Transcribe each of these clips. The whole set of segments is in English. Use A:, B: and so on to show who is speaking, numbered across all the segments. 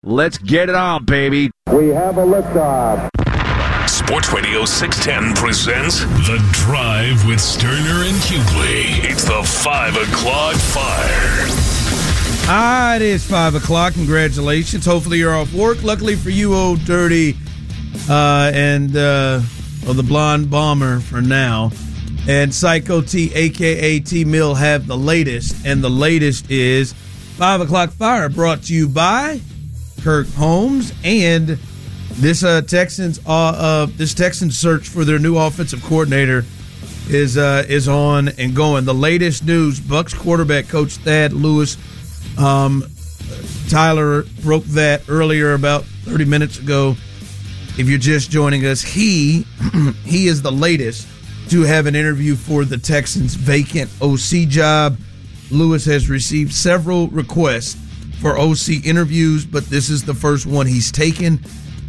A: Let's get it on, baby.
B: We have a liftoff.
C: Sports Radio 610 presents The Drive with Sterner and Hughley. It's the 5 o'clock fire.
D: It is 5 o'clock. Congratulations. Hopefully you're off work. Luckily for you, Old Dirty and the Blonde Bomber for now. And Psycho T, a.k.a. T-Mill, have the latest. And the latest is 5 o'clock fire, brought to you by Kirk Holmes. And this Texans search for their new offensive coordinator is on and going. The latest news: Bucs quarterback coach Thad Lewis. Tyler broke that earlier, about 30 minutes ago. If you're just joining us, he is the latest to have an interview for the Texans' vacant OC job. Lewis has received several requests for OC interviews, but this is the first one he's taken.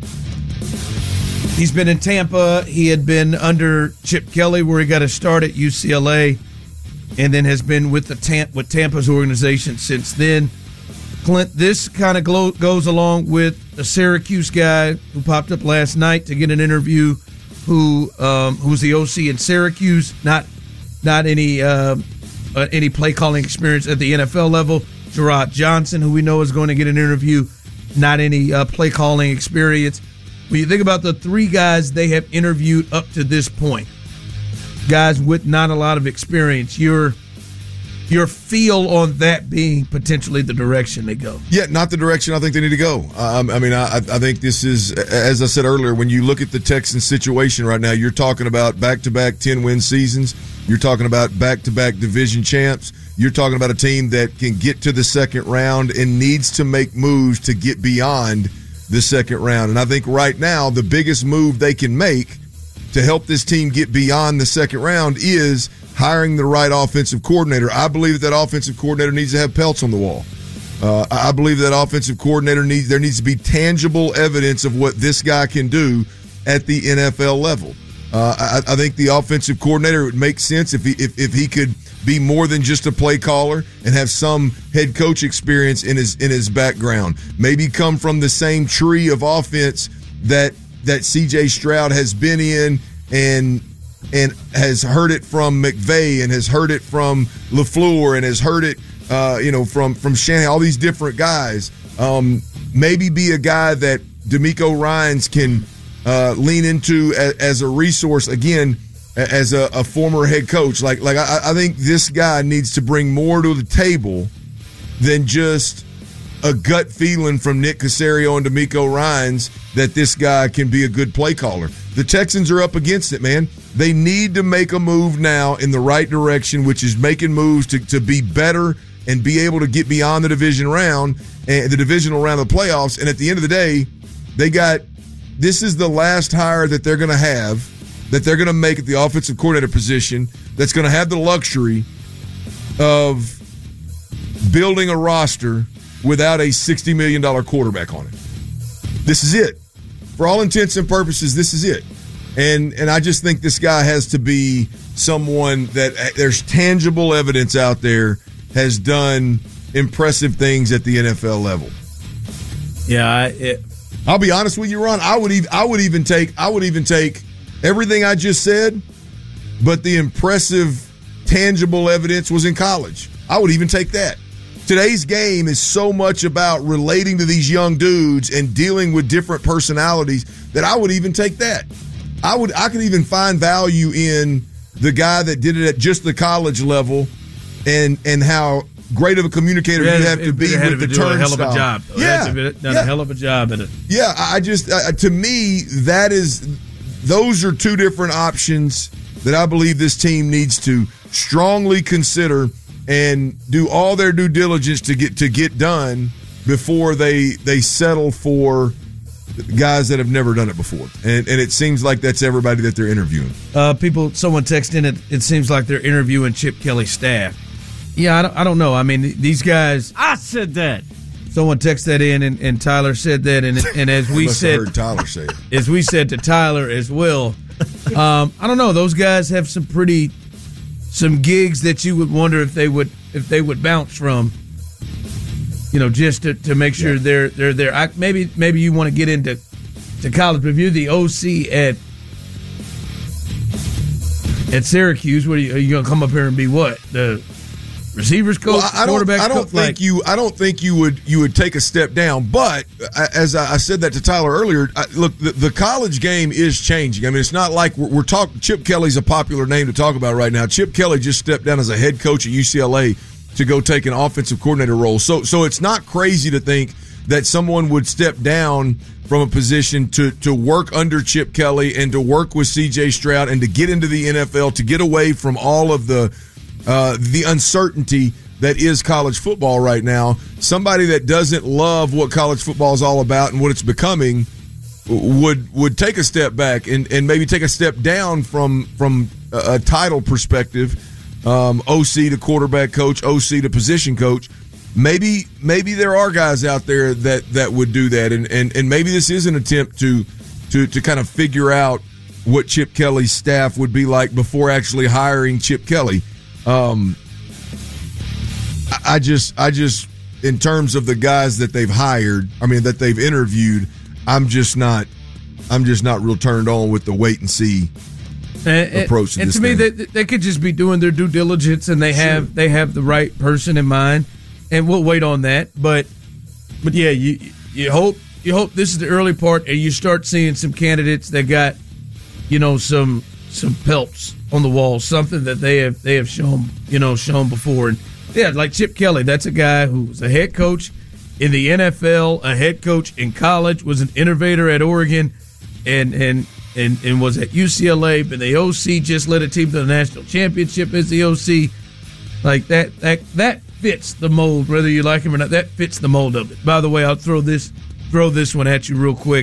D: He's been in Tampa. He had been under Chip Kelly, where he got a start at UCLA, and then has been with Tampa's organization since then. Clint, this kind of goes along with the Syracuse guy who popped up last night to get an interview, who's the OC in Syracuse, not any play calling experience at the NFL level. Gerard Johnson, who we know is going to get an interview, not any play calling experience. When you think about the three guys they have interviewed up to this point, guys with not a lot of experience, your feel on that being potentially the direction they go?
E: Yeah, not the direction I think they need to go. I think this is, as I said earlier, when you look at the Texans situation right now, you're talking about back-to-back 10-win seasons. You're talking about back-to-back division champs. You're talking about a team that can get to the second round and needs to make moves to get beyond the second round. And I think right now the biggest move they can make to help this team get beyond the second round is hiring the right offensive coordinator. I believe that offensive coordinator needs to have pelts on the wall. I believe that offensive coordinator there needs to be tangible evidence of what this guy can do at the NFL level. I think the offensive coordinator would make sense if he could be more than just a play caller and have some head coach experience in his background. Maybe come from the same tree of offense that C.J. Stroud has been in and has heard it from McVay and has heard it from LaFleur and has heard it from Shanahan, all these different guys. Maybe be a guy that DeMeco Ryans can lean into as a resource, again, as a former head coach. I think this guy needs to bring more to the table than just a gut feeling from Nick Caserio and DeMeco Ryans that this guy can be a good play caller. The Texans are up against it, man. They need to make a move now in the right direction, which is making moves to be better and be able to get beyond the division round and the divisional round of the playoffs. And at the end of the day, this is the last hire that they're going to have, that they're going to make at the offensive coordinator position, that's going to have the luxury of building a roster without a $60 million quarterback on it. This is it. For all intents and purposes, this is it. And I just think this guy has to be someone that there's tangible evidence out there has done impressive things at the NFL level.
D: Yeah,
E: I'll be honest with you, Ron. I would even take everything I just said, but the impressive, tangible evidence was in college. I would even take that. Today's game is so much about relating to these young dudes and dealing with different personalities that I would even take that. I could even find value in the guy that did it at just the college level and how great of a communicator you have to be with the turnstile.
D: A hell of a job.
E: Yeah.
D: Done a hell of a job at it.
E: Yeah, I just to me those are two different options that I believe this team needs to strongly consider and do all their due diligence to get done before they settle for guys that have never done it before. And it seems like that's everybody that they're interviewing.
D: Someone texted in it seems like they're interviewing Chip Kelly's staff. Yeah, I don't know. I mean, these guys.
F: I said that.
D: Someone texted that in, and Tyler said that, and as we said,
E: heard Tyler say it.
D: As we said to Tyler as well. I don't know. Those guys have some gigs that you would wonder if they would bounce from. just to make sure they're there. Maybe you want to get into college, but if you're the OC at Syracuse, are you going to come up here and be what? The receivers coach, quarterback coach?
E: I don't think you would take a step down. But as I said that to Tyler earlier, look, the college game is changing. I mean, it's not like we're talking. Chip Kelly's a popular name to talk about right now. Chip Kelly just stepped down as a head coach at UCLA to go take an offensive coordinator role. So it's not crazy to think that someone would step down from a position to work under Chip Kelly and to work with C.J. Stroud and to get into the NFL, to get away from all of the uncertainty that is college football right now. Somebody that doesn't love what college football is all about and what it's becoming would take a step back and maybe take a step down from a title perspective, OC to quarterback coach, OC to position coach. Maybe there are guys out there that would do that, and maybe this is an attempt to kind of figure out what Chip Kelly's staff would be like before actually hiring Chip Kelly. I just in terms of the guys that they've hired, that they've interviewed, I'm just not real turned on with the wait and see approach to this.
D: And to me, they could just be doing their due diligence, and they have the right person in mind. And we'll wait on that, but yeah, you hope this is the early part, and you start seeing some candidates that got some pelts on the wall, something that they have shown before. And yeah, like Chip Kelly, that's a guy who was a head coach in the NFL, a head coach in college, was an innovator at Oregon, and was at UCLA. But the OC just led a team to the national championship as the OC. Like that fits the mold, whether you like him or not. That fits the mold of it. By the way, I'll throw this one at you real quick.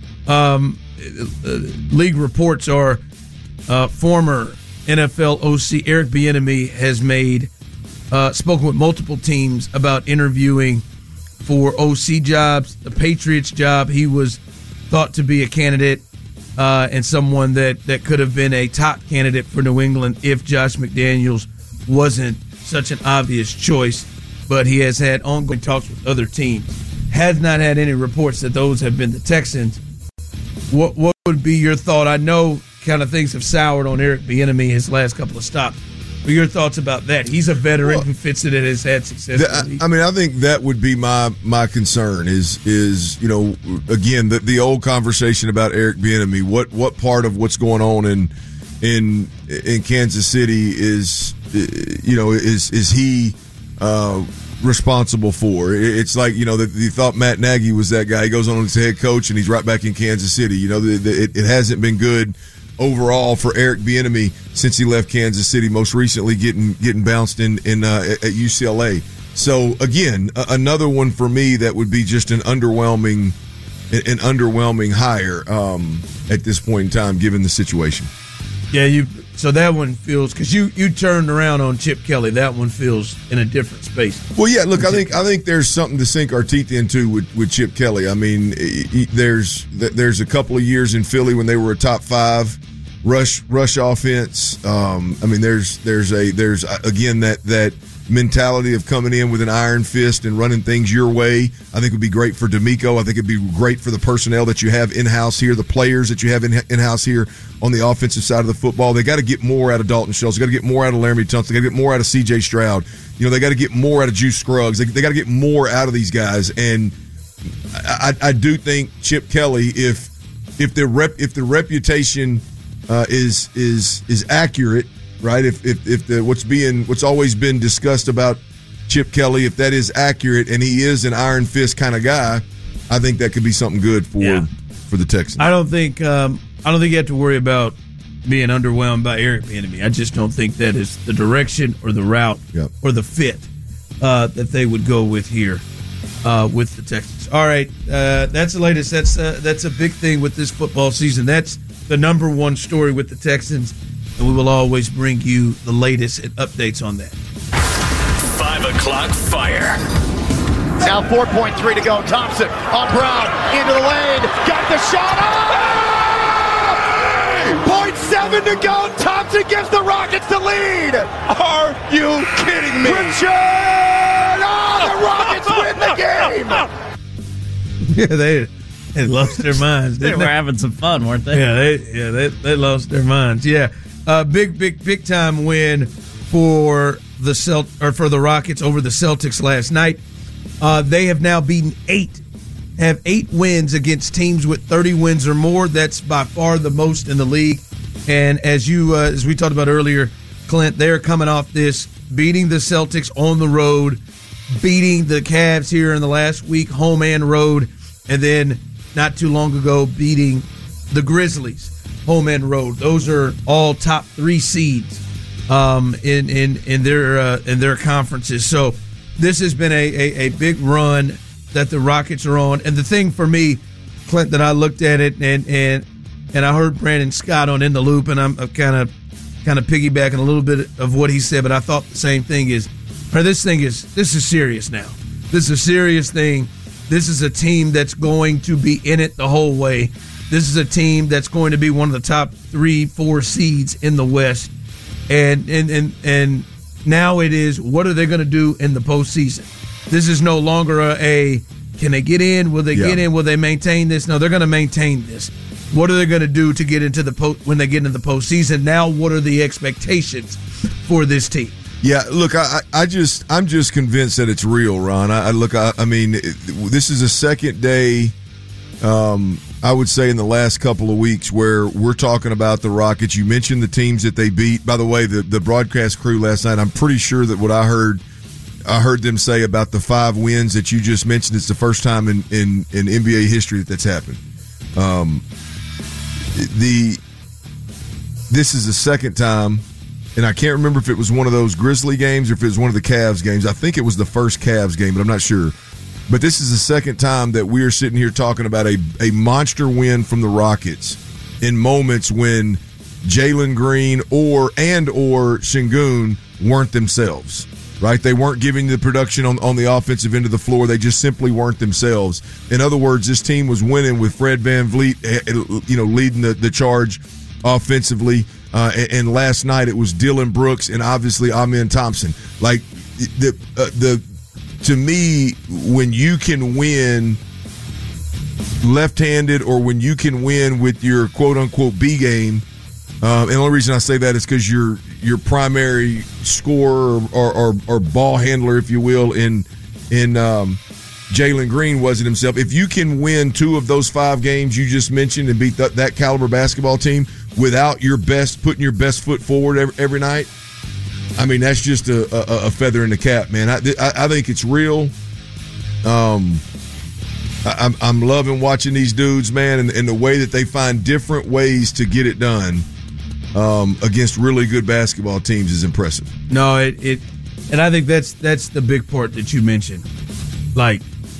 D: League reports are former NFL OC Eric Bieniemy has spoken with multiple teams about interviewing for OC jobs. The Patriots job, he was thought to be a candidate and someone that could have been a top candidate for New England if Josh McDaniels wasn't such an obvious choice, but he has had ongoing talks with other teams. Has not had any reports that those have been the Texans. What would be your thought? I know kind of things have soured on Eric Bieniemy his last couple of stops. But your thoughts about that? He's a veteran who fits it and has had success.
E: I think that would be my concern is again the old conversation about Eric Bieniemy. What part of what's going on in Kansas City is he responsible for? It's like you thought Matt Nagy was that guy. He goes on as head coach and he's right back in Kansas City. It hasn't been good overall for Eric Bieniemy since he left Kansas City. Most recently, getting bounced in at UCLA. So again, another one for me that would be just an underwhelming hire at this point in time, given the situation.
D: Yeah, so that one feels, because you turned around on Chip Kelly. That one feels in a different space.
E: Well, yeah. Look, I think there's something to sink our teeth into with Chip Kelly. I mean, there's a couple of years in Philly when they were a top 5 rush offense. There's again that mentality of coming in with an iron fist and running things your way. I think would be great for DeMeco. I think it'd be great for the personnel that you have in-house here, the players that you have in-house here on the offensive side of the football. They got to get more out of Dalton Schultz. They got to get more out of Laramie Tunsil. They got to get more out of C.J. Stroud. They got to get more out of Juice Scruggs. They got to get more out of these guys. And I do think Chip Kelly, if the reputation is accurate, right? If what's always been discussed about Chip Kelly, if that is accurate and he is an iron fist kind of guy, I think that could be something good for the Texans. I don't think you have to worry about being underwhelmed by Eric Bieniemy. I just don't think that is the direction or the route or the fit that they would go with here with the Texans. All right, that's the latest. That's a big thing with this football season. That's the number one story with the Texans. And we will always bring you the latest and updates on that.
C: 5 o'clock fire.
F: Now 4.3 to go. Thompson on Brown. Into the lane. Got the shot. Oh! 0.7 to go. Thompson gives the Rockets the lead. Are you kidding me? Richard! Oh, the Rockets win the game.
D: Yeah, they lost their minds.
G: They were having some fun, weren't they?
D: Yeah, they lost their minds. Yeah, big time win for the Rockets over the Celtics last night. They have now beaten 8 wins against teams with 30 wins or more. That's by far the most in the league. And as we talked about earlier, Clint, they're coming off this, beating the Celtics on the road, beating the Cavs here in the last week, home and road, and then not too long ago beating the Grizzlies, home and road. Those are all top 3 seeds in their conferences. So this has been a big run that the Rockets are on. And the thing for me, Clint, that I looked at it and I heard Brandon Scott on In the Loop, and I'm kind of piggybacking a little bit of what he said, but I thought the same thing this is serious now. This is a serious thing. This is a team that's going to be in it the whole way. This is a team that's going to be one of the top 3-4 seeds in the West. And now it is, what are they going to do in the postseason? This is no longer can they get in? Will they get in? Will they maintain this? No, they're going to maintain this. What are they going to do to get into when they get into the postseason? Now, what are the expectations for this team?
E: Yeah, look, I'm just convinced that it's real, Ron. I mean, this is a second day, I would say, in the last couple of weeks where we're talking about the Rockets. You mentioned the teams that they beat. By the way, the broadcast crew last night, I'm pretty sure that what I heard them say about the 5 wins that you just mentioned, it's the first time in NBA history that's happened. This is the second time, and I can't remember if it was one of those Grizzly games or if it was one of the Cavs games. I think it was the first Cavs game, but I'm not sure. But this is the second time that we are sitting here talking about a monster win from the Rockets in moments when Jalen Green or Şengün weren't themselves. Right? They weren't giving the production on the offensive end of the floor. They just simply weren't themselves. In other words, this team was winning with Fred VanVleet, leading the charge offensively. And last night it was Dillon Brooks and obviously Amen Thompson. Like to me, when you can win left-handed or when you can win with your quote-unquote B game, and the only reason I say that is because your primary scorer or ball handler, if you will, in Jalen Green wasn't himself. If you can win 2 of those 5 games you just mentioned and beat that caliber basketball team without putting your best foot forward every night, I mean, that's just a feather in the cap, man. I think it's real. I'm loving watching these dudes, man, and the way that they find different ways to get it done against really good basketball teams is impressive.
D: No, and I think that's the big part that you mentioned. Like,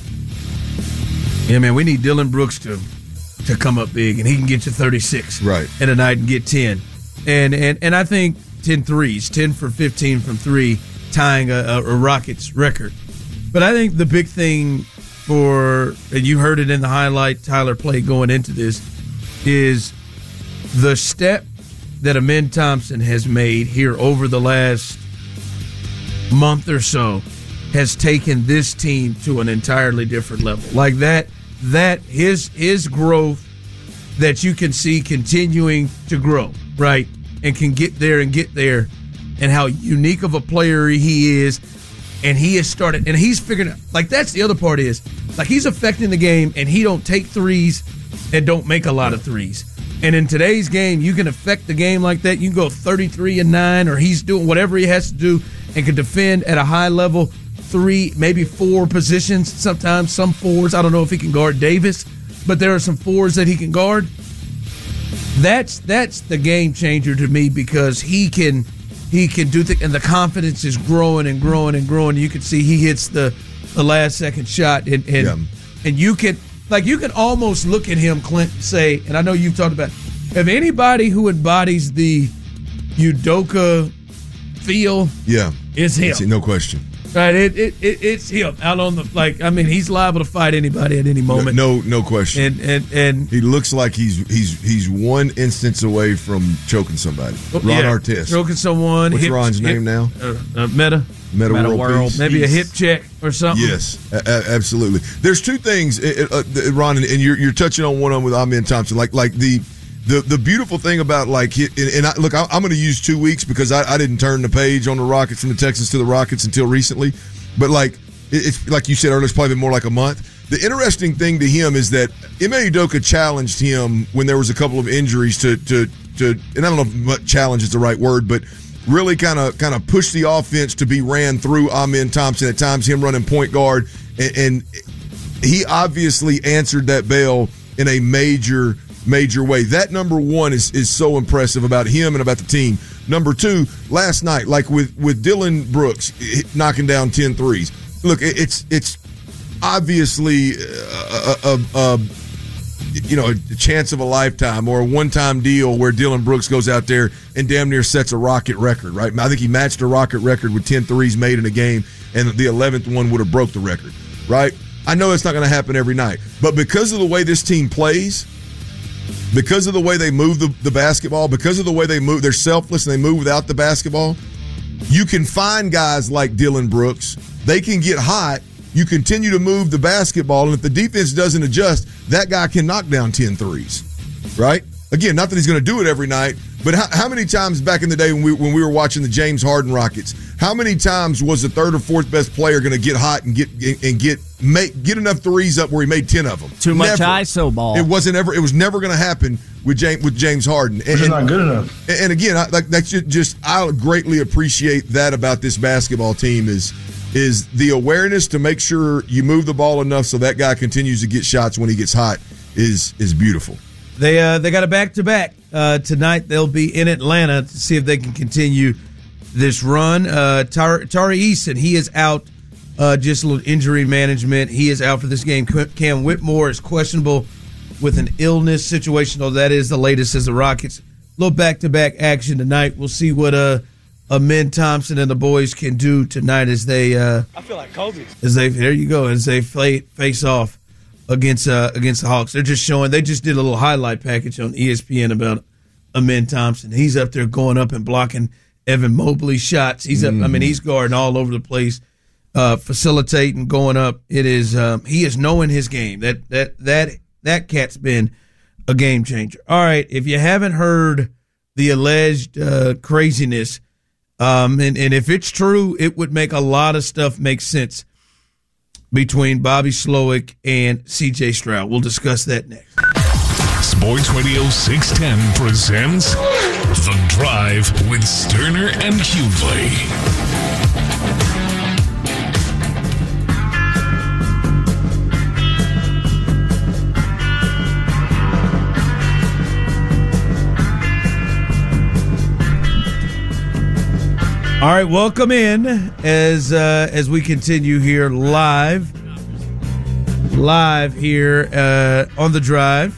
D: yeah, man, we need Dillon Brooks to come up big, and he can get you 36
E: right
D: in a night and get 10. And I think 10 threes, 10 for 15 from 3, tying a Rockets record. But I think the big thing and you heard it in the highlight Tyler played going into this, is the step that Amen Thompson has made here over the last month or so has taken this team to an entirely different level. Like that his growth that you can see continuing to grow, right? And can get there, and how unique of a player he is. And he has started, and he's figured out, like, that's the other part is, like, he's affecting the game, and he don't take threes and don't make a lot of threes. And in today's game, you can affect the game like that. You can go 33-9, or he's doing whatever he has to do and can defend at a high level, 3, maybe 4 positions, sometimes some 4s. I don't know if he can guard Davis, but there are some 4s that he can guard. That's the game changer to me, because he can do things, and the confidence is growing and growing and growing. You can see he hits the last second shot, and you can almost look at him, Clint, and say, and I know you've talked about, if anybody who embodies the Udoka feel, it's him.
E: No question.
D: Right, it's him out on the, like, I mean, he's liable to fight anybody at any moment.
E: No question. And he looks like he's one instance away from choking somebody. Ron Artest.
D: Choking someone.
E: What's Ron's name now?
D: Meta.
E: Meta World.
D: Maybe a hip check or something.
E: Yes, absolutely. There's two things, Ron, and you're touching on one of them with Amen Thompson. Like the beautiful thing about look, I'm going to use 2 weeks because I didn't turn the page on the Rockets from the Texans to the Rockets until recently. But it's like you said earlier, it's probably been more like a month. The interesting thing to him is that Ime Udoka challenged him when there was a couple of injuries to and I don't know if challenge is the right word, but really kind of push the offense to be ran through Amen Thompson at times, him running point guard, and he obviously answered that bell in a major way. That number one is so impressive about him and about the team. Number two, last night, like with Dylan Brooks knocking down 10 threes. Look, it's obviously a chance of a lifetime or a one-time deal where Dylan Brooks goes out there and damn near sets a Rocket record, right? I think he matched a Rocket record with 10 threes made in a game, and the 11th one would have broke the record, right? I know it's not going to happen every night, but because of the way this team plays, because of the way they move the basketball, because of the way they move, they're selfless and they move without the basketball, you can find guys like Dylan Brooks. They can get hot. You continue to move the basketball, and if the defense doesn't adjust, that guy can knock down 10 threes, right? Again, not that he's going to do it every night, but how many times back in the day when we were watching the James Harden Rockets, how many times was the third or fourth best player going to get hot and get enough threes up where he made 10 of them?
G: Too much ISO ball.
E: It was never going to happen with James Harden.
B: It's not good enough.
E: And again, I greatly appreciate that about this basketball team is the awareness to make sure you move the ball enough so that guy continues to get shots when he gets hot is beautiful.
D: They got a back-to-back. Tonight they'll be in Atlanta to see if they can continue this run. Tari Eason, he is out, just a little injury management. He is out for this game. Cam Whitmore is questionable with an illness situation, though that is the latest as the Rockets. A little back-to-back action tonight. We'll see what Amen Thompson and the boys can do tonight as they I feel like Kobe. As they face off against the Hawks. They just did a little highlight package on ESPN about Amen Thompson. He's up there going up and blocking Evan Mobley's shots. He's up. I mean, he's guarding all over the place, facilitating, going up. It is he is knowing his game. That cat's been a game changer. All right, if you haven't heard the alleged craziness, and if it's true, it would make a lot of stuff make sense between Bobby Slowick and C.J. Stroud. We'll discuss that next.
C: Sports Radio 610 presents The Drive with Sterner and Hughley.
D: All right, welcome in as we continue here live here on The Drive.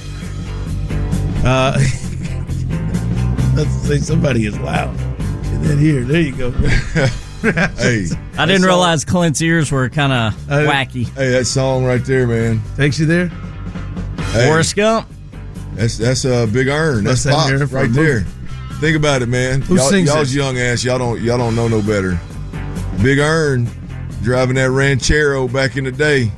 D: Let's say somebody is loud. And then here, there you go.
E: Hey,
G: I didn't realize Clint's ears were kind of wacky.
E: Hey, that song right there, man.
D: Takes you there?
E: Hey,
G: Forrest Gump.
E: That's a Big Earn. That's
D: That's
E: Pop
D: in here
E: right
D: from
E: there. Think about it, man.
D: Who sings
E: y'all's
D: this?
E: young ass. Y'all don't know no better. Big Earn driving that Ranchero back in the day.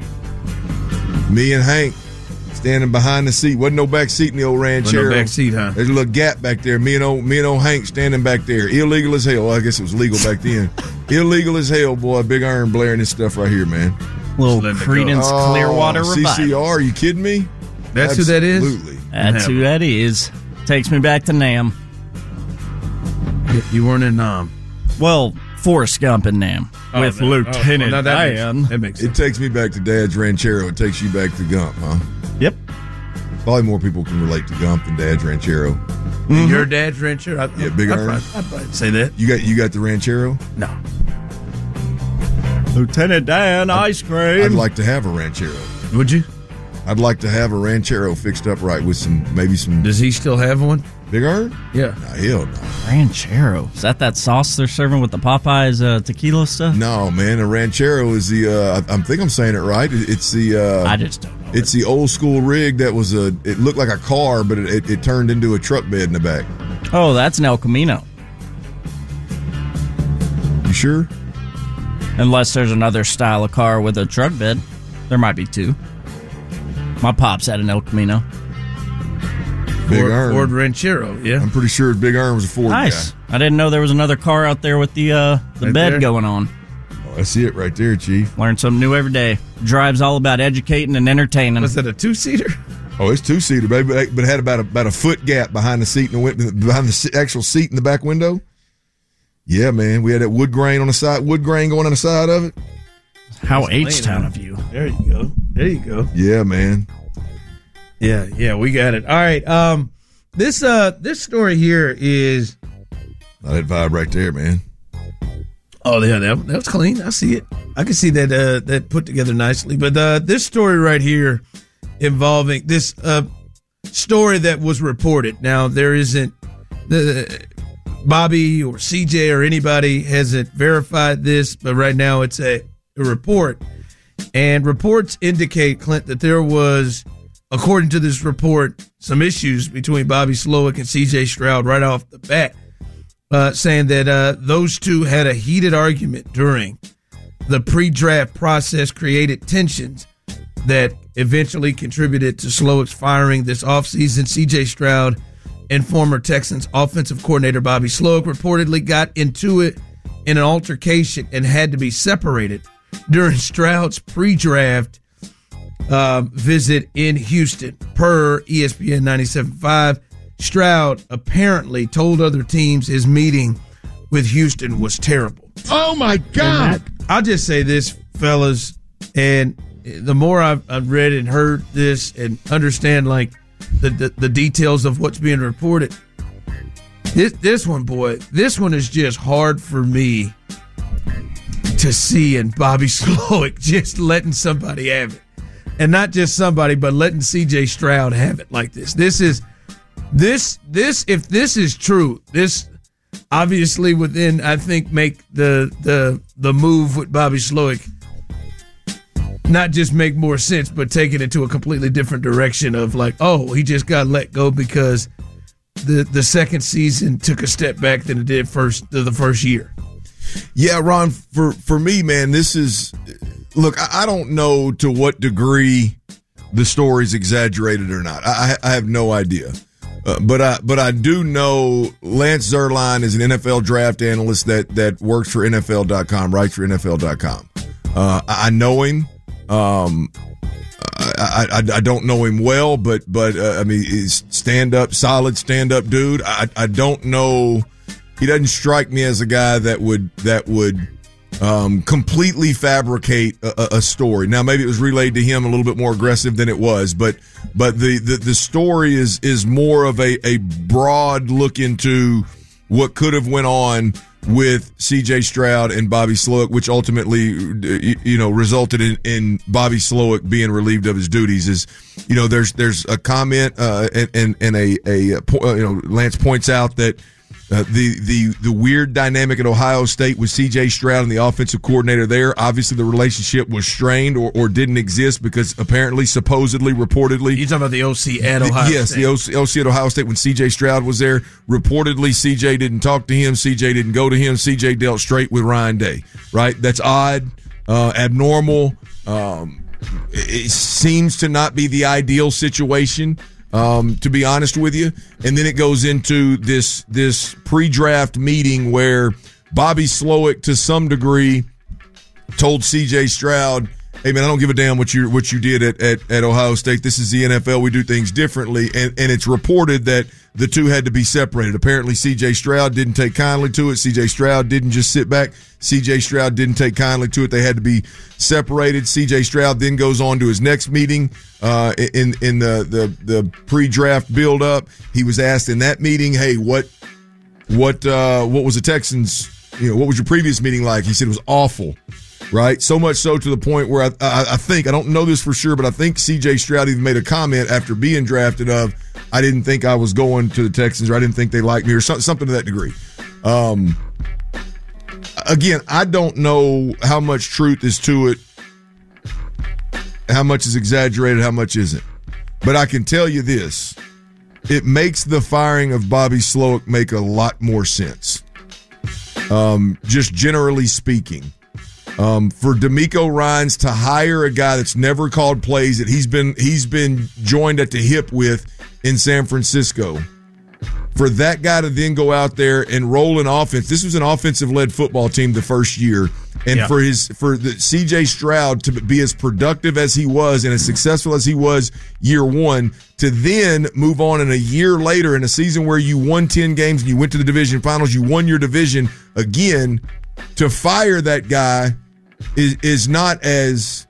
E: Me and Hank standing behind the seat. Wasn't no back seat in the old Ranchero.
D: No back seat, huh?
E: There's a little gap back there. Me and old Hank standing back there. Illegal as hell. Well, I guess it was legal back then. Illegal as hell, boy. Big Earn blaring this stuff right here, man.
G: Little Creedence Clearwater Revival.
E: CCR, are you kidding me?
D: That's who that is?
E: Absolutely.
G: That's who that is. Takes me back to Nam.
D: You weren't in Nam.
G: Well, Forrest Gump and Nam. With Lieutenant Dan.
D: That makes sense.
E: It takes me back to Dad's Ranchero. It takes you back to Gump, huh?
G: Yep.
E: Probably more people can relate to Gump than Dad's Ranchero.
D: And your dad's rancher?
E: Yeah, Big Earn.
D: I'd probably say that.
E: You got the Ranchero?
D: No.
G: Lieutenant Dan ice cream.
E: I'd like to have a Ranchero.
D: Would you?
E: I'd like to have a Ranchero fixed up right with maybe some.
D: Does he still have one?
E: Big Earn?
D: Yeah.
E: Nah, hell no.
G: Ranchero. Is that sauce they're serving with the Popeyes tequila stuff?
E: No, man. A Ranchero is the. I think I'm saying it right. It's the.
G: I just don't know.
E: It's the old school rig that was it looked like a car, but it turned into a truck bed in the back.
G: Oh, that's an El Camino.
E: sure?
G: Unless there's another style of car with a truck bed. There might be two. My pops had an El Camino.
D: Ford Ranchero, yeah.
E: I'm pretty sure Big Earn was a Ford guy.
G: I didn't know there was another car out there with the right bed there going on.
E: Oh, I see it right there, Chief.
G: Learn something new every day. Drive's all about educating and entertaining.
D: Was that a two-seater?
E: Oh, it's two-seater, baby, but it had about a foot gap behind the seat and behind the actual seat in the back window. Yeah, man, we had that wood grain on the side, wood grain going on the side of it.
G: How H-Town of you.
D: There you go.
E: Yeah, man.
D: Yeah, we got it. All right, this story here is
E: that vibe right there, man.
D: Oh yeah, that was clean. I see it. I can see that put together nicely. But this story right here involving this story that was reported. Now there isn't Bobby or CJ or anybody hasn't verified this, but right now it's a report, and reports indicate, Clint, that there was, according to this report, some issues between Bobby Slowik and CJ Stroud right off the bat, saying that those two had a heated argument during the pre-draft process, created tensions that eventually contributed to Slowik's firing this offseason. CJ Stroud and former Texans offensive coordinator Bobby Slowik reportedly got into it in an altercation and had to be separated during Stroud's pre-draft visit in Houston. Per ESPN 97.5, Stroud apparently told other teams his meeting with Houston was terrible.
E: Oh, my God.
D: I'll just say this, fellas, and the more I've read and heard this and understand, like, the details of what's being reported, this one is just hard for me to see, and Bobby Slowik just letting somebody have it. And not just somebody, but letting CJ Stroud have it like this. This if this is true, this obviously within, I think, make the move with Bobby Slowik not just make more sense, but take it into a completely different direction of like, oh, he just got let go because the second season took a step back than it did the first year.
E: Yeah, Ron, for me, man, this is, look, I don't know to what degree the story's exaggerated or not. I have no idea. But I do know Lance Zierlein is an NFL draft analyst that works for NFL.com, writes for NFL.com. I know him. I don't know him well, but I mean, he's solid stand up dude. I don't know. He doesn't strike me as a guy that would completely fabricate a story. Now, maybe it was relayed to him a little bit more aggressive than it was, but the story is more of a broad look into what could have went on with CJ Stroud and Bobby Slowik, which ultimately, resulted in Bobby Slowik being relieved of his duties. Is, there's a comment and Lance points out that the weird dynamic at Ohio State with CJ Stroud and the offensive coordinator there. Obviously, the relationship was strained or didn't exist because apparently, supposedly, reportedly.
D: You're talking about the OC at Ohio State.
E: Yes, the OC at Ohio State when CJ Stroud was there. Reportedly, CJ didn't talk to him. CJ didn't go to him. CJ dealt straight with Ryan Day. Right? That's odd, abnormal. It seems to not be the ideal situation. To be honest with you. And then it goes into this pre-draft meeting where Bobby Slowik, to some degree, told CJ Stroud, hey, man, I don't give a damn what you did at Ohio State. This is the NFL. We do things differently. And it's reported that the two had to be separated. Apparently, CJ Stroud didn't take kindly to it. CJ Stroud didn't just sit back. CJ Stroud didn't take kindly to it. They had to be separated. CJ Stroud then goes on to his next meeting in the pre-draft build-up. He was asked in that meeting, hey, what was the Texans, what was your previous meeting like? He said it was awful. Right? So much so to the point where I think, I don't know this for sure, but I think CJ Stroud even made a comment after being drafted of, I didn't think I was going to the Texans, or I didn't think they liked me, or something to that degree. Again, I don't know how much truth is to it, how much is exaggerated, how much isn't. But I can tell you this, it makes the firing of Bobby Slowik make a lot more sense. just generally speaking. For DeMeco Ryans to hire a guy that's never called plays that he's been joined at the hip with in San Francisco, for that guy to then go out there and roll an offense. This was an offensive-led football team the first year, and for the C.J. Stroud to be as productive as he was and as successful as he was year one, to then move on in a year later in a season where you won 10 games and you went to the division finals, you won your division again, to fire that guy is not as,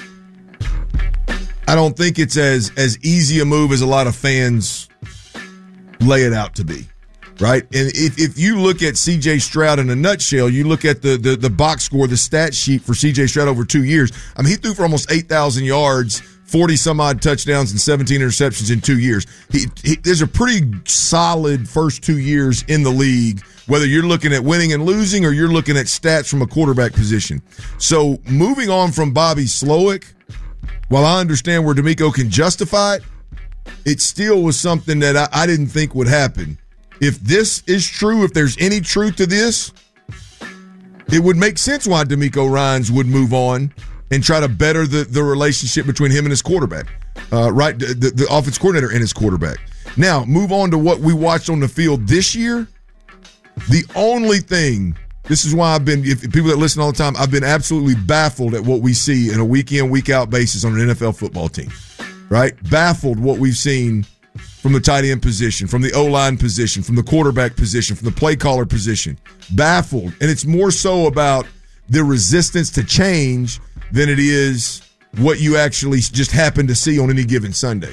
E: I don't think it's as easy a move as a lot of fans lay it out to be, right? And if you look at C.J. Stroud in a nutshell, you look at the box score, the stat sheet for C.J. Stroud over 2 years. I mean, he threw for almost 8,000 yards, 40-some-odd touchdowns, and 17 interceptions in 2 years. There's a pretty solid first 2 years in the league, whether you're looking at winning and losing or you're looking at stats from a quarterback position. So moving on from Bobby Slowick, while I understand where DeMeco can justify it, it still was something that I didn't think would happen. If this is true, if there's any truth to this, it would make sense why DeMeco Ryans would move on and try to better the relationship between him and his quarterback, right? The offense coordinator and his quarterback. Now, move on to what we watched on the field this year. The only thing, this is why if people that listen all the time, I've been absolutely baffled at what we see in a week-in, week-out basis on an NFL football team, right? Baffled what we've seen from the tight end position, from the O-line position, from the quarterback position, from the play caller position. Baffled. And it's more so about the resistance to change than it is what you actually just happen to see on any given Sunday.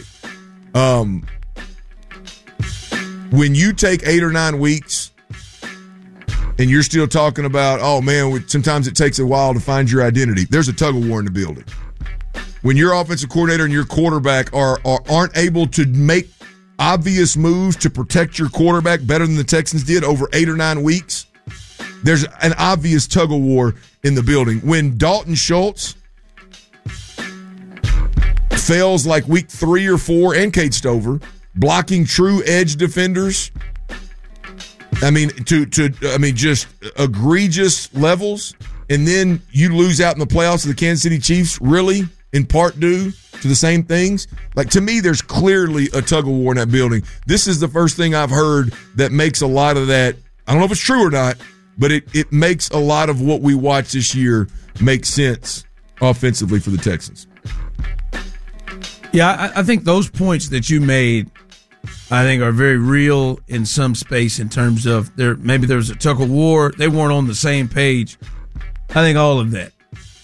E: When you take 8 or 9 weeks and you're still talking about, oh, man, sometimes it takes a while to find your identity, there's a tug-of-war in the building. When your offensive coordinator and your quarterback aren't able to make obvious moves to protect your quarterback better than the Texans did over 8 or 9 weeks, there's an obvious tug-of-war in the building. When Dalton Schultz fails like week 3 or 4, and Kate Stover, blocking true edge defenders, I mean, just egregious levels, and then you lose out in the playoffs to the Kansas City Chiefs, really, in part due to the same things? Like, to me, there's clearly a tug-of-war in that building. This is the first thing I've heard that makes a lot of that, I don't know if it's true or not, but it makes a lot of what we watch this year make sense offensively for the Texans.
D: Yeah, I think those points that you made, I think, are very real in some space in terms of maybe there was a tug-of-war. They weren't on the same page. I think all of that.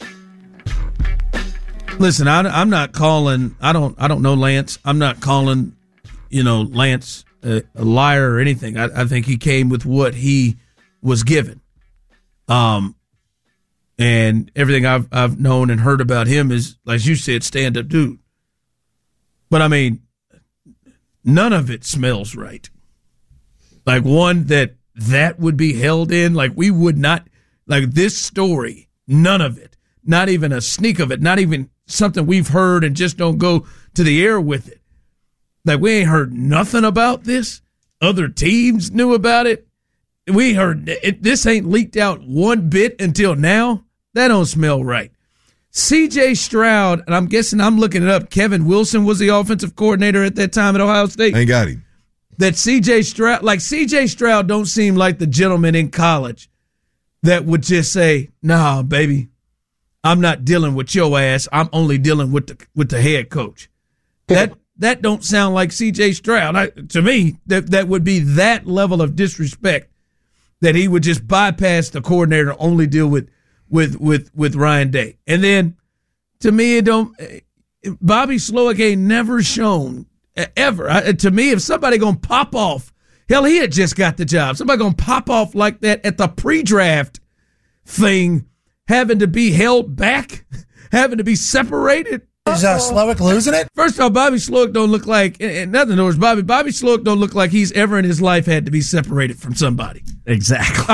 D: Listen, I'm not calling. I don't know Lance. I'm not calling, Lance a liar or anything. I think he came with what he was given. And everything I've known and heard about him is, like you said, stand-up dude. But I mean, none of it smells right. Like one that would be held in, like we would not, like this story, none of it, not even a sneak of it, not even something we've heard and just don't go to the air with it. Like we ain't heard nothing about this. Other teams knew about it. We heard it. This ain't leaked out one bit until now. That don't smell right. C.J. Stroud, and I'm guessing I'm looking it up, Kevin Wilson was the offensive coordinator at that time at Ohio State.
E: Ain't got him.
D: That C.J. Stroud don't seem like the gentleman in college that would just say, nah, baby, I'm not dealing with your ass. I'm only dealing with the head coach. That don't sound like C.J. Stroud. To me, that would be that level of disrespect that he would just bypass the coordinator, only deal with Ryan Day. And then, to me, Bobby Slowick ain't never shown, ever. To me, if somebody going to pop off, hell, he had just got the job. Somebody going to pop off like that at the pre-draft thing, having to be held back, having to be separated.
H: Is Slowick losing it?
D: First off, Bobby Slowick don't look like, and nothing towards Bobby Slowick don't look like he's ever in his life had to be separated from somebody.
G: Exactly.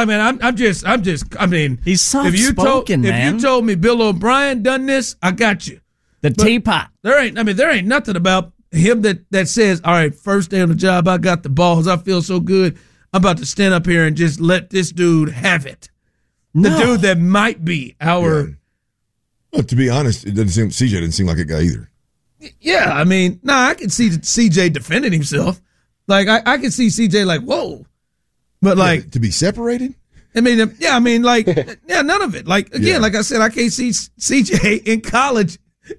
D: I mean,
G: he's soft-spoken, man.
D: If you told me Bill O'Brien done this, I got you.
G: But teapot.
D: There ain't nothing about him that says, all right, first day on the job, I got the balls. I feel so good. I'm about to stand up here and just let this dude have it. The dude that might be our.
E: Yeah. Well, to be honest, CJ didn't seem like a guy either.
D: Yeah, I mean, I can see CJ defending himself. Like, I can see CJ like, whoa. But, like.
E: To be separated?
D: I mean, none of it. Like, again, like I said, I can't see CJ in college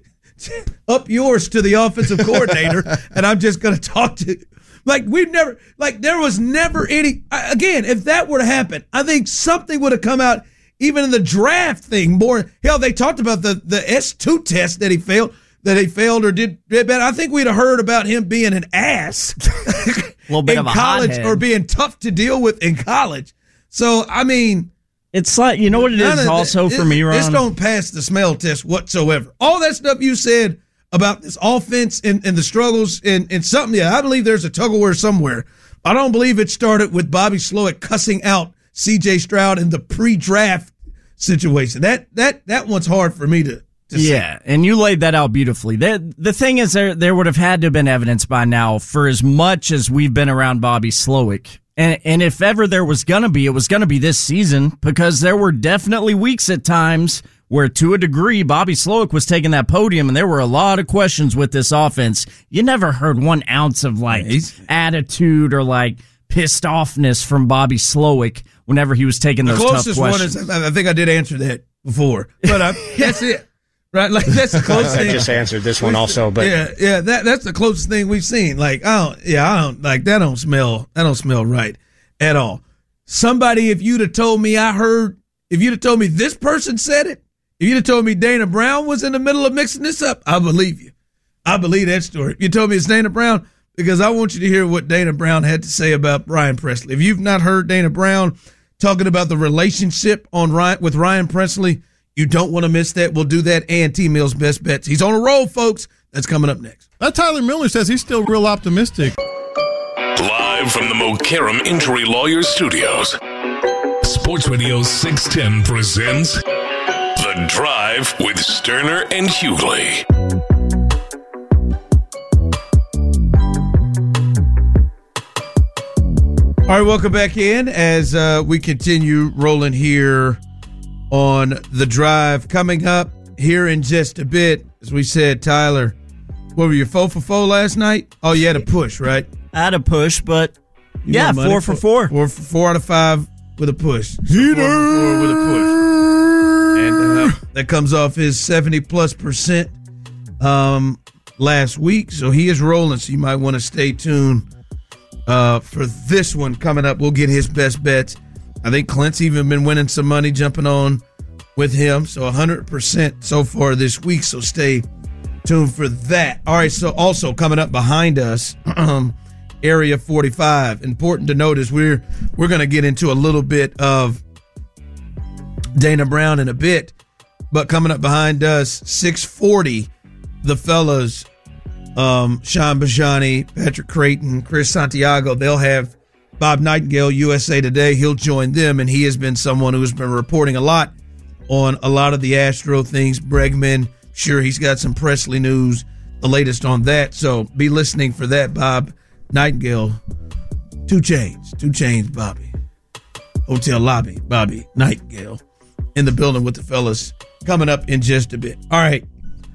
D: up yours to the offensive coordinator, and I'm just going to talk to. Like, there was never any. Again, if that were to happen, I think something would have come out, even in the draft thing. More, hell, they talked about the S2 test that he failed or did bad. I think we'd have heard about him being an ass
G: a little bit
D: in
G: of a
D: college
G: hothead.
D: or being tough to deal with in college. So, I mean.
G: It's like, you know what it is also for me, Ron?
D: This don't pass the smell test whatsoever. All that stuff you said about this offense and the struggles and something, I believe there's a tug-of-war somewhere. I don't believe it started with Bobby Slowick cussing out C.J. Stroud in the pre-draft situation. That one's hard for me to
G: yeah, and you laid that out beautifully. The thing is, there would have had to have been evidence by now for as much as we've been around Bobby Slowick. And if ever there was going to be, it was going to be this season, because there were definitely weeks at times where, to a degree, Bobby Slowick was taking that podium, and there were a lot of questions with this offense. You never heard 1 ounce of, like, attitude or, like, pissed offness from Bobby Slowick whenever he was taking those tough questions.
D: The closest one is, I think I did answer that before, but that's it. Right, like that's the closest thing.
I: I just answered this one also, but
D: that's the closest thing we've seen. Like, I don't like that. Don't smell right at all. Somebody, if you'd have told me if you'd have told me this person said it, if you'd have told me Dana Brown was in the middle of mixing this up, I believe you. I believe that story. You told me it's Dana Brown, because I want you to hear what Dana Brown had to say about Ryan Presley. If you've not heard Dana Brown talking about the relationship with Ryan Presley, you don't want to miss that. We'll do that and T-Mill's best bets. He's on a roll, folks. That's coming up next.
J: Tyler Miller says he's still real optimistic.
C: Live from the Mokaram Injury Lawyers Studios, Sports Radio 610 presents The Drive with Sterner and Hughley.
D: All right, welcome back in as we continue rolling here on The Drive. Coming up here in just a bit, as we said, Tyler, what were you, 4 for 4 last night? Oh, you had a push, right?
G: I had a push, but
D: you
G: 4 for 4.
D: 4 out of 5 with a push. 4 for 4 with a push. And that comes off his 70+% last week. So he is rolling, so you might want to stay tuned for this one coming up. We'll get his best bets. I think Clint's even been winning some money jumping on with him. So 100% so far this week. So stay tuned for that. All right. So also coming up behind us, Area 45. Important to notice we're going to get into a little bit of Dana Brown in a bit, but coming up behind us, 640, the fellas, Sean Bajani, Patrick Creighton, Chris Santiago, they'll have Bob Nightingale, USA Today. He'll join them, and he has been someone who's been reporting a lot on a lot of the Astro things. Bregman, sure, he's got some Presley news, the latest on that. So be listening for that, Bob Nightingale. 2 Chainz, Bobby. Hotel lobby, Bobby Nightingale in the building with the fellas coming up in just a bit. All right.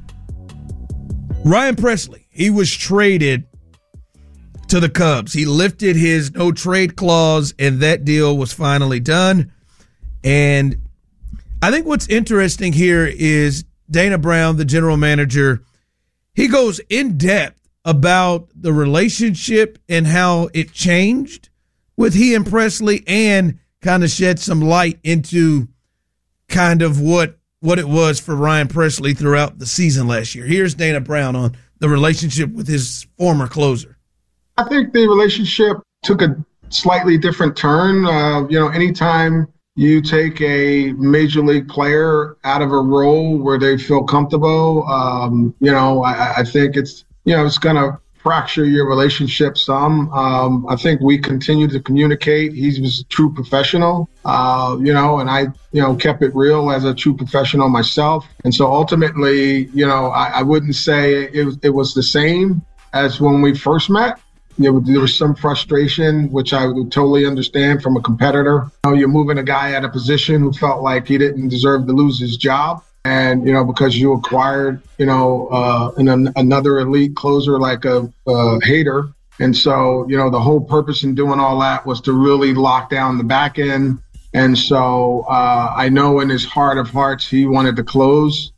D: Ryan Presley, he was traded to the Cubs. He lifted his no trade clause, and that deal was finally done. And I think what's interesting here is Dana Brown, the general manager, he goes in depth about the relationship and how it changed with he and Presley, and kind of shed some light into kind of what it was for Ryan Presley throughout the season last year. Here's Dana Brown on the relationship with his former closer.
K: I think the relationship took a slightly different turn. Anytime you take a major league player out of a role where they feel comfortable, I think it's going to fracture your relationship some. I think we continue to communicate. He was a true professional, and I, kept it real as a true professional myself. And so ultimately, I wouldn't say it was the same as when we first met. there was some frustration, which I would totally understand from a competitor. You're moving a guy at a position who felt like he didn't deserve to lose his job. And, because you acquired, another elite closer like a Hader. And so, the whole purpose in doing all that was to really lock down the back end. And so I know in his heart of hearts, he wanted to close.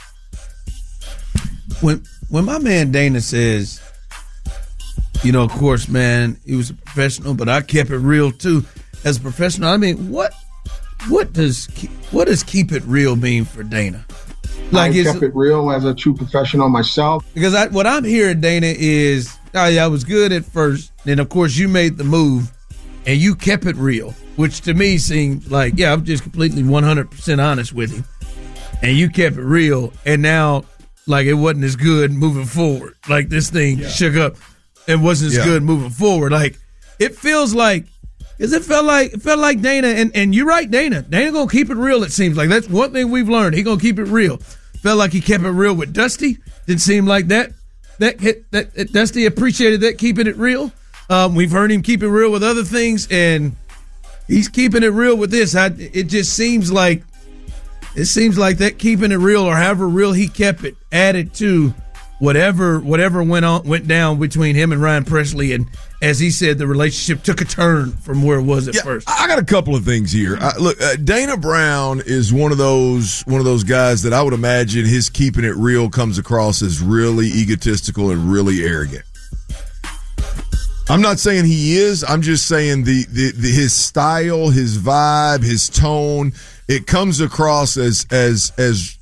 D: When my man Dana says, of course, man, he was a professional, but I kept it real too. As a professional, I mean, what does keep it real mean for Dana?
K: I kept it real as a true professional myself.
D: Because what I'm hearing, Dana, is, I was good at first. Then, of course, you made the move, and you kept it real, which to me seemed like, I'm just completely 100% honest with him. And you kept it real, and now, like, it wasn't as good moving forward. Like, this thing shook up and wasn't as good moving forward. Like, it feels like, because it felt like Dana, and you're right, Dana gonna keep it real, it seems like. That's one thing we've learned. He gonna keep it real. Felt like he kept it real with Dusty. Didn't seem like that Dusty appreciated that, keeping it real. We've heard him keep it real with other things, and he's keeping it real with this. It just seems like that keeping it real, or however real he kept it, added to whatever went down between him and Ryan Pressly, and as he said, the relationship took a turn from where it was at first.
E: I got a couple of things here. Look, Dana Brown is one of those guys that I would imagine his keeping it real comes across as really egotistical and really arrogant. I'm not saying he is. I'm just saying the his style, his vibe, his tone, it comes across as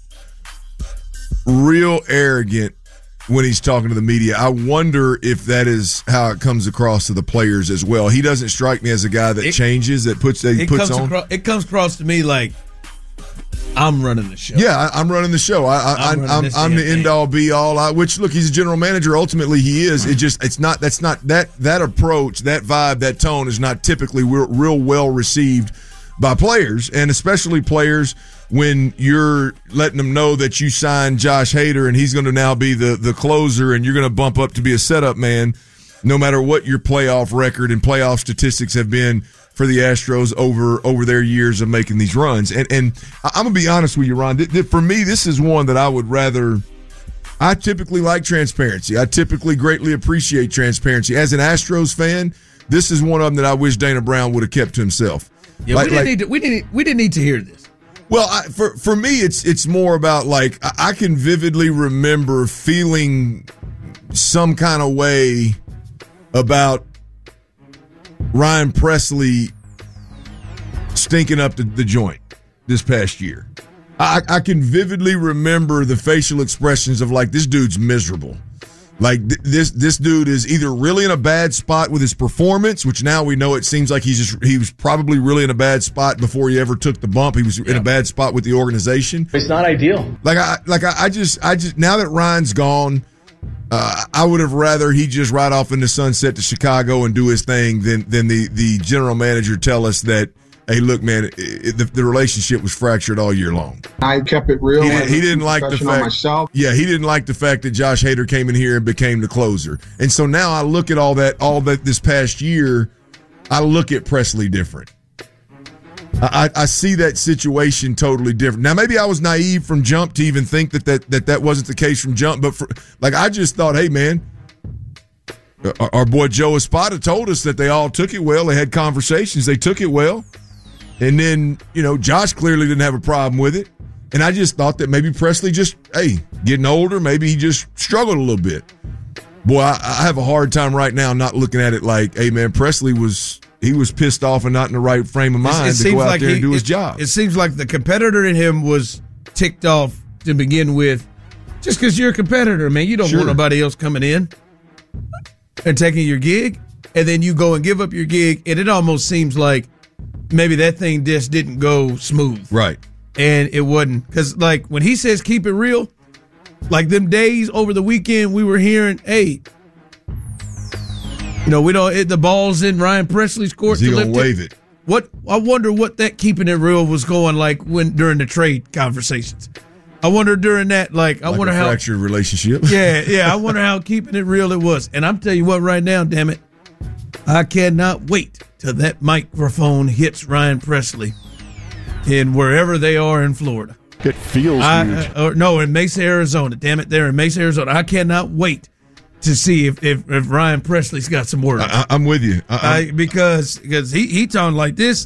E: real arrogant when he's talking to the media. I wonder if that is how it comes across to the players as well. He doesn't strike me as a guy that changes, that puts on.
D: It comes across to me like I'm running the show.
E: Yeah, I'm running the show. I'm the end all be all. Which, look, he's a general manager. Ultimately, he is. It's not. That's not that approach, that vibe, that tone is not typically real well received by players, and especially players when you're letting them know that you signed Josh Hader and he's going to now be the closer, and you're going to bump up to be a setup man, no matter what your playoff record and playoff statistics have been for the Astros over their years of making these runs. And I'm going to be honest with you, Ron. For me, this is one that I would rather. I typically like transparency. I typically greatly appreciate transparency. As an Astros fan, this is one of them that I wish Dana Brown would have kept to himself.
D: Yeah, we didn't need to hear this.
E: Well, for me, it's more about, like, I can vividly remember feeling some kind of way about Ryan Pressly stinking up the joint this past year. I can vividly remember the facial expressions of, like, this dude's miserable. Like, this dude is either really in a bad spot with his performance, which now we know it seems like he was probably really in a bad spot before he ever took the bump. He was in a bad spot with the organization.
I: It's not ideal.
E: I just now that Ryan's gone, I would have rather he just ride off in the sunset to Chicago and do his thing than the general manager tell us that, hey, look, man, the relationship was fractured all year long.
K: I kept it real.
E: He didn't like the fact.
K: Myself.
E: Yeah, he didn't like the fact that Josh Hader came in here and became the closer. And so now I look at all that this past year, I look at Pressly different. I see that situation totally different. Now, maybe I was naive from jump to even think that wasn't the case from jump, but I just thought, hey, man, our boy Joe Espada told us that they all took it well. They had conversations. They took it well. And then, Josh clearly didn't have a problem with it. And I just thought that maybe Pressly just, getting older, maybe he just struggled a little bit. Boy, I have a hard time right now not looking at it like, hey, man, Pressly was pissed off and not in the right frame of mind to go out there and do his job.
D: It seems like the competitor in him was ticked off to begin with. Just because you're a competitor, man, you don't want nobody else coming in and taking your gig. And then you go and give up your gig, and it almost seems like maybe that thing just didn't go smooth.
E: Right.
D: And it wasn't. Because, like, when he says keep it real, like them days over the weekend we were hearing, hey, we don't hit the ball's in Ryan Pressly's court.
E: Is he going to wave it?
D: I wonder what that keeping it real was going like during the trade conversations. I wonder during that, I wonder how.
E: Fractured relationship.
D: Yeah. I wonder how keeping it real it was. And I'm telling you what, right now, damn it, I cannot wait till that microphone hits Ryan Presley in wherever they are in Florida.
I: It feels huge.
D: No, in Mesa, Arizona. Damn it, they're in Mesa, Arizona. I cannot wait to see if Ryan Presley's got some words.
E: I'm with you.
D: Because he talking like this.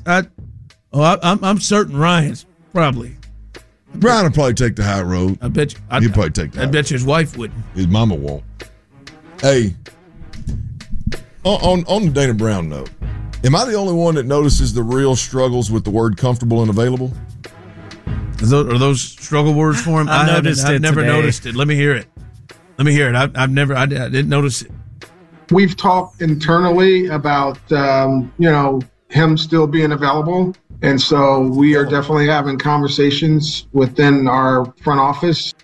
D: I'm certain Ryan's probably.
E: Ryan will probably take the high road.
D: I bet you.
E: He'll probably take that.
D: I bet you his wife wouldn't.
E: His mama won't. Hey, on the Dana Brown note, am I the only one that notices the real struggles with the word comfortable and available?
D: Are those struggle words for him? I've never noticed it. Let me hear it. I didn't notice it.
K: We've talked internally about, him still being available. And so we are definitely having conversations within our front office.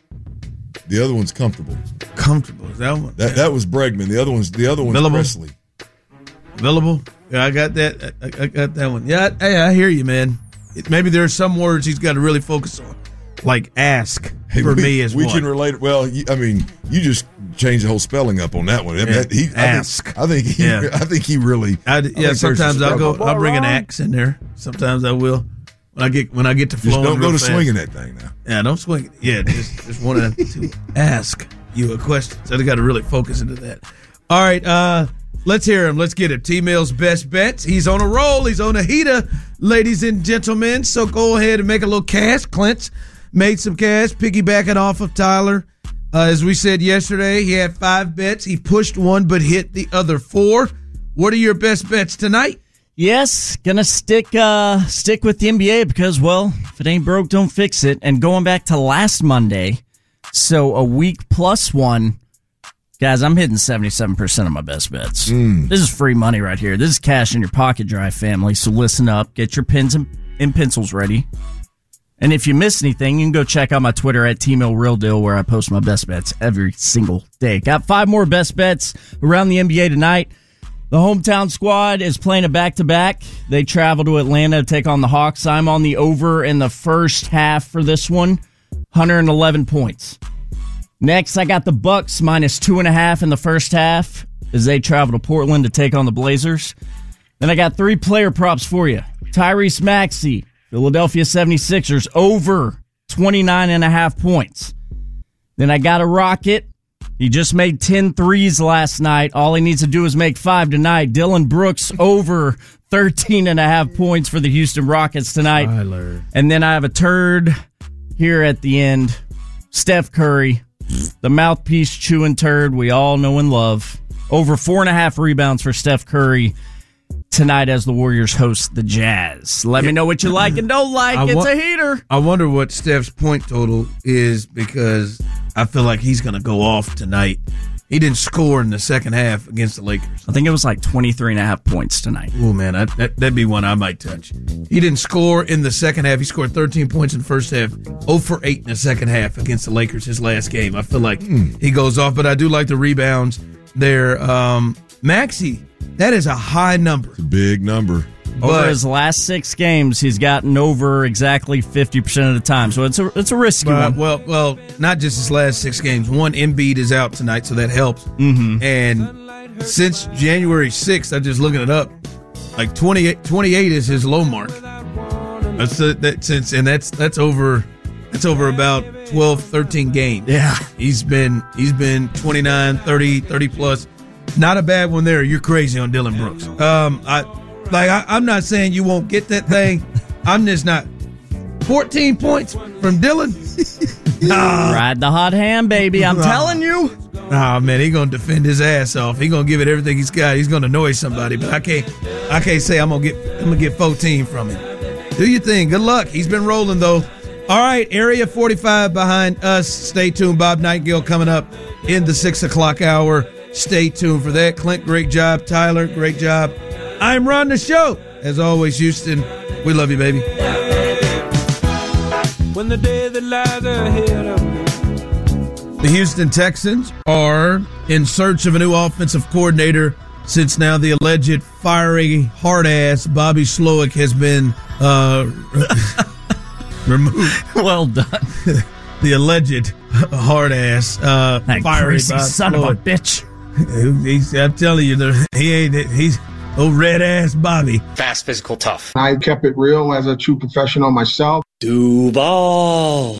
E: The other one's comfortable.
D: Comfortable. Is that one?
E: That was Bregman. The other one's Presley.
D: Available? Yeah, I got that. I got that one. Yeah, I hear you, man. Maybe there are some words he's got to really focus on, like ask me as
E: we
D: one.
E: Can relate it. Well, you just changed the whole spelling up on that one.
D: Ask.
E: I think he really.
D: Sometimes I'll bring an axe in there. Sometimes I will. When I get to flowing.
E: Just don't go to
D: fast.
E: swinging that thing now.
D: Yeah, don't swing it. Yeah, just wanted to ask you a question. So I got to really focus into that. All right, let's hear him. Let's get it. T-Mill's best bets. He's on a roll. He's on a heater, ladies and gentlemen. So go ahead and make a little cash. Clint's made some cash, piggybacking off of Tyler. As we said yesterday, he had 5 bets. He pushed one, but hit the other 4. What are your best bets tonight?
G: Yes, gonna stick with the NBA because, well, if it ain't broke, don't fix it. And going back to last Monday, so a week plus 1. Guys, I'm hitting 77% of my best bets. This is free money right here. This is cash in your pocket, Drive family. So listen up. Get your pens and pencils ready. And if you miss anything, you can go check out my Twitter at @TMillRealDeal, where I post my best bets every single day. Got 5 more best bets around the NBA tonight. The hometown squad is playing a back-to-back. They travel to Atlanta to take on the Hawks. I'm on the over in the first half for this one, 111 points. Next, I got the Bucks minus 2.5 in the first half as they travel to Portland to take on the Blazers. Then I got 3 player props for you. Tyrese Maxey, Philadelphia 76ers, over 29.5 points. Then I got a Rocket. He just made 10 threes last night. All he needs to do is make 5 tonight. Dylan Brooks, over 13.5 points for the Houston Rockets tonight.
D: Tyler.
G: And then I have a turd here at the end. Steph Curry, the mouthpiece chewing turd we all know and love. Over 4.5 rebounds for Steph Curry tonight as the Warriors host the Jazz. Let me know what you like and don't like. It's a heater.
D: I wonder what Steph's point total is because I feel like he's going to go off tonight. He didn't score in the second half against the Lakers.
G: I think it was like 23.5 points tonight.
D: Oh, man, that'd be one I might touch. He didn't score in the second half. He scored 13 points in the first half, 0 for 8 in the second half against the Lakers his last game. I feel like he goes off, but I do like the rebounds there. Maxey, that is a high number.
E: It's a big number.
G: Over his last 6 games, he's gotten over exactly 50% of the time. So it's a risky one.
D: Well, not just his last 6 games. One, Embiid is out tonight, so that helps. Mm-hmm. And since January 6th, I'm just looking it up, like 28 is his low mark. That's over about 12, 13 games.
G: Yeah.
D: He's been 29, 30 plus. Not a bad one there. You're crazy on Dylan Brooks. I'm not saying you won't get that thing. I'm just not. 14 points from Dylan.
G: Ride the hot hand, baby. I'm telling you.
D: Oh, man, he's going to defend his ass off. He's going to give it everything he's got. He's going to annoy somebody, but I can't say I'm going to get 14 from him. Do your thing. Good luck. He's been rolling, though. All right, Area 45 behind us. Stay tuned. Bob Nightingale coming up in the 6 o'clock hour. Stay tuned for that. Clint, great job. Tyler, great job. I'm Ron the Show. As always, Houston, we love you, baby.
L: When the day that lies ahead of me.
D: The Houston Texans are in search of a new offensive coordinator since now the alleged fiery, hard-ass Bobby Slowick has been removed.
G: Well done.
D: The alleged hard-ass fiery
G: son of a bitch.
D: I'm telling you, he's old red ass Bobby.
M: Fast, physical, tough.
K: I kept it real as a true professional myself.
M: Duval.